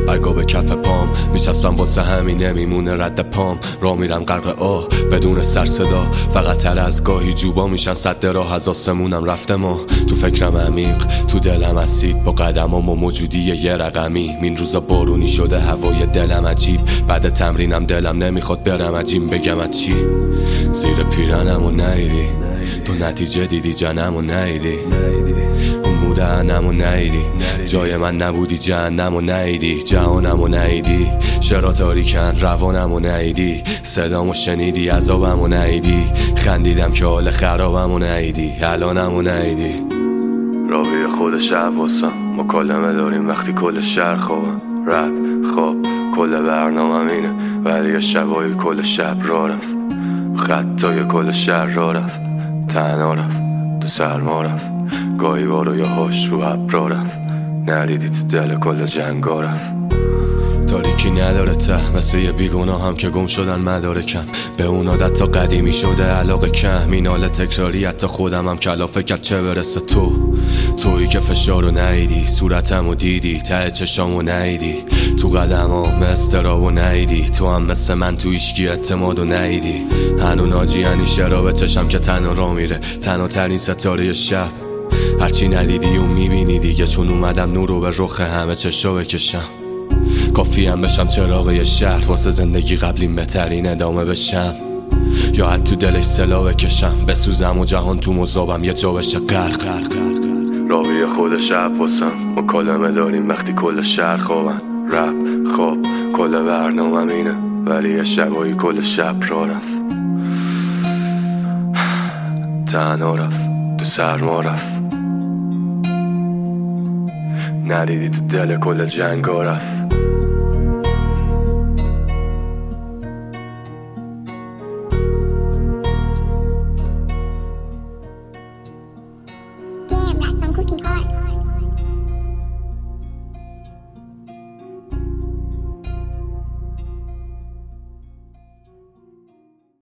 برگا به کف پام میچسبم واسه همین نمیمونه رد پام. راه میرم غرق آه بدون سر صدا، فقط تر از گاهی جوبا میشن صد راه. از آسمونم رفته ما تو فکرم عمیق، تو دلم اسید با قدمام و موجودی یه رقمی. این روزا بارونی شده هوای دلم عجیب، بعد تمرینم دلم نمیخواد برم عجیم. بگم چی زیر پیرنم و نیدی تو نتیجه دیدی جنم و نیدی اون بودنم و نیدی جای من نبودی جهنم و نیدی جهانم و نیدی چرا تاریکن روانم و نیدی صدامو شنیدی عذابم و نیدی خندیدم که حال خرابم و نیدی الانم و نیدی. راوی خود شب واسم مکالمه داریم وقتی کل شهر خوابم. رپ خواب کل برنامه اینه ولی شبایی کل شب را رفت خطای کل شهر را رفت تنها رفت تو سرما رفت گاهی بارو یا هاش رو ابرا رفت ندیدی تو دل کل جنگا رفت. تاریکی نداره ته مثل یه بیگناه هم که گم شدن مدارکم به اون عادت تا قدیمی شده علاقه کم. این حال تکراری حتی خودم هم کلافه کرد چه برسه تویی که فشارو نیدی صورتمو دیدی ته چشامو نیدی تو قدمام استرابو نیدی تو هم مثل من تو ایشکی اعتمادو نیدی هنو ناجیانی شراب چشم که تنها را میره تنها ترین ستاره شب هرچی ندیدی و میبینی دیگه چون اومدم نورو به رخ همه چشا بکشم. کافیم بشم چراغ شهر واسه زندگی قبلیم بهترین ادامه بشم یا حتی تو دلش سلا بکشم بسوزم و جهان تو مذابم یه جا بشه غرق. راوی خود شب واسم مکالمه داریم وقتی کل شهر خوابن. رپ خواب کل برنامه اینه ولی یه شبایی کل شب را رفت تنها رفت تو سرما رفت ندیدی تو دل کل جنگا رفت.